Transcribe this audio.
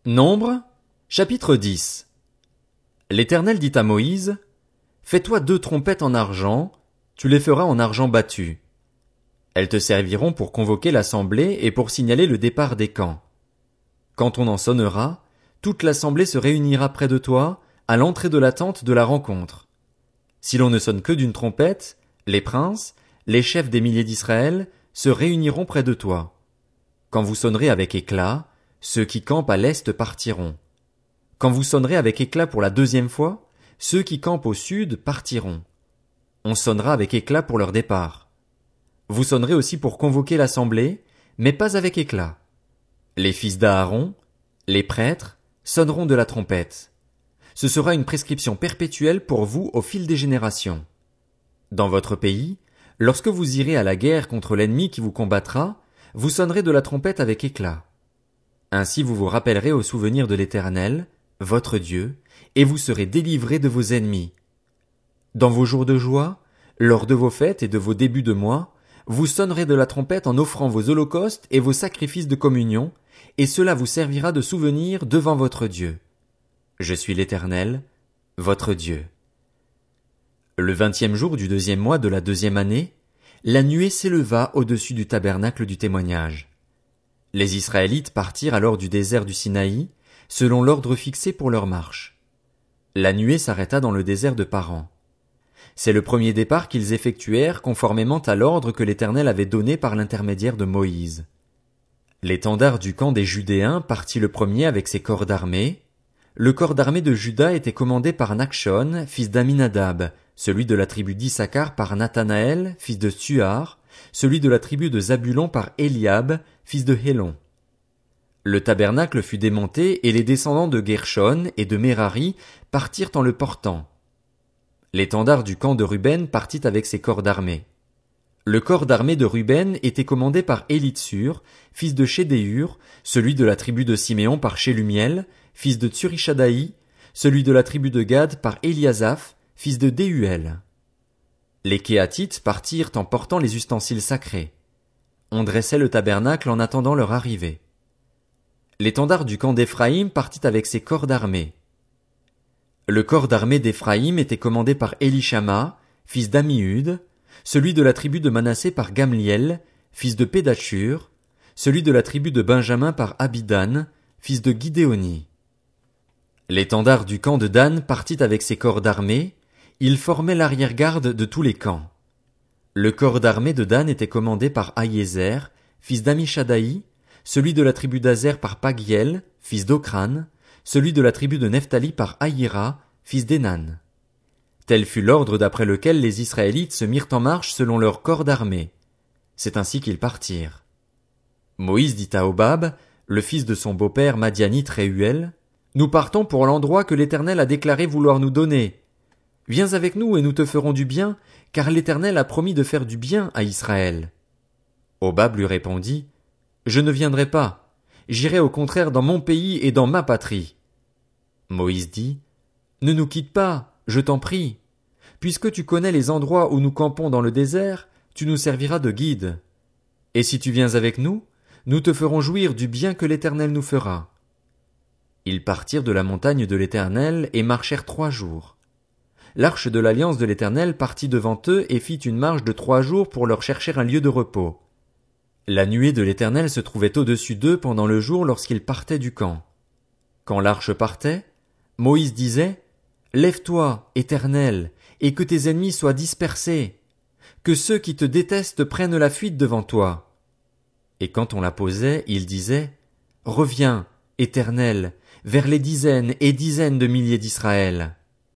Nombre, chapitre 10. L'Éternel dit à Moïse, fais-toi 2 trompettes en argent, tu les feras en argent battu. Elles te serviront pour convoquer l'assemblée et pour signaler le départ des camps. Quand on en sonnera, toute l'assemblée se réunira près de toi, à l'entrée de la tente de la rencontre. Si l'on ne sonne que d'une trompette, les princes, les chefs des milliers d'Israël, se réuniront près de toi. Quand vous sonnerez avec éclat, ceux qui campent à l'est partiront. Quand vous sonnerez avec éclat pour la 2e fois, ceux qui campent au sud partiront. On sonnera avec éclat pour leur départ. Vous sonnerez aussi pour convoquer l'assemblée, mais pas avec éclat. Les fils d'Aaron, les prêtres, sonneront de la trompette. Ce sera une prescription perpétuelle pour vous au fil des générations. Dans votre pays, lorsque vous irez à la guerre contre l'ennemi qui vous combattra, vous sonnerez de la trompette avec éclat. Ainsi vous vous rappellerez au souvenir de l'Éternel, votre Dieu, et vous serez délivrés de vos ennemis. Dans vos jours de joie, lors de vos fêtes et de vos débuts de mois, vous sonnerez de la trompette en offrant vos holocaustes et vos sacrifices de communion, et cela vous servira de souvenir devant votre Dieu. Je suis l'Éternel, votre Dieu. Le 20e jour du 2e mois de la 2e année, la nuée s'éleva au-dessus du tabernacle du témoignage. Les Israélites partirent alors du désert du Sinaï, selon l'ordre fixé pour leur marche. La nuée s'arrêta dans le désert de Paran. C'est le premier départ qu'ils effectuèrent conformément à l'ordre que l'Éternel avait donné par l'intermédiaire de Moïse. L'étendard du camp des Judéens partit le premier avec ses corps d'armée. Le corps d'armée de Juda était commandé par Nachshon, fils d'Aminadab, celui de la tribu d'Issachar par Nathanaël, fils de Suar, celui de la tribu de Zabulon par Eliab, fils de Hélon. Le tabernacle fut démonté et les descendants de Gershon et de Merari partirent en le portant. L'étendard du camp de Ruben partit avec ses corps d'armée. Le corps d'armée de Ruben était commandé par Élitsur, fils de Chédéur, celui de la tribu de Siméon par Shelumiel, fils de Tsurishadaï, celui de la tribu de Gad par Eliasaph, fils de Déhuel. Les Kéatites partirent en portant les ustensiles sacrés. On dressait le tabernacle en attendant leur arrivée. L'étendard du camp d'Éphraïm partit avec ses corps d'armée. Le corps d'armée d'Éphraïm était commandé par Élishama, fils d'Ammihuд, celui de la tribu de Manassé par Gamliel, fils de Pédachur, celui de la tribu de Benjamin par Abidan, fils de Gidéoni. L'étendard du camp de Dan partit avec ses corps d'armée, il formait l'arrière-garde de tous les camps. Le corps d'armée de Dan était commandé par Ahiézer, fils d'Amishadaï, celui de la tribu d'Azer par Pagiel, fils d'Okran, celui de la tribu de Nephtali par Ahira, fils d'Enan. Tel fut l'ordre d'après lequel les Israélites se mirent en marche selon leur corps d'armée. C'est ainsi qu'ils partirent. Moïse dit à Hobab, le fils de son beau-père Madianite Réhuel, nous partons pour l'endroit que l'Éternel a déclaré vouloir nous donner. Viens avec nous et nous te ferons du bien, car l'Éternel a promis de faire du bien à Israël. Hobab lui répondit, je ne viendrai pas, j'irai au contraire dans mon pays et dans ma patrie. Moïse dit, ne nous quitte pas, je t'en prie. Puisque tu connais les endroits où nous campons dans le désert, tu nous serviras de guide. Et si tu viens avec nous, nous te ferons jouir du bien que l'Éternel nous fera. Ils partirent de la montagne de l'Éternel et marchèrent 3 jours. L'arche de l'alliance de l'Éternel partit devant eux et fit une marche de 3 jours pour leur chercher un lieu de repos. La nuée de l'Éternel se trouvait au-dessus d'eux pendant le jour lorsqu'ils partaient du camp. Quand l'arche partait, Moïse disait, lève-toi, Éternel, et que tes ennemis soient dispersés, que ceux qui te détestent prennent la fuite devant toi. Et quand on la posait, il disait, reviens, Éternel, vers les dizaines et dizaines de milliers d'Israël.